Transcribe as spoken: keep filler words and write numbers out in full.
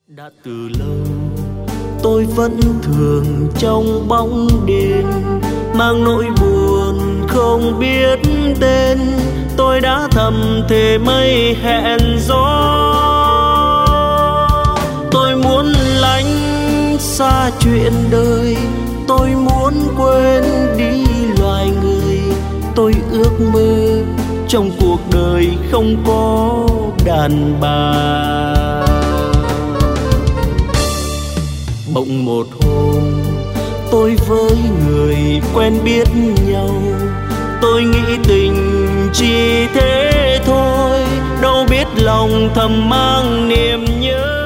Đã từ lâu tôi vẫn thường trong bóng đêm, mang nỗi buồn không biết tên. Tôi đã thầm thề mây hẹn gió, tôi muốn lánh xa chuyện đời, tôi muốn quên đi loài người. Tôi ước mơ trong cuộc đời không có đàn bà. Bỗng một hôm tôi với người quen biết nhau, tôi nghĩ tình chỉ thế thôi, đâu biết lòng thầm mang niềm nhớ.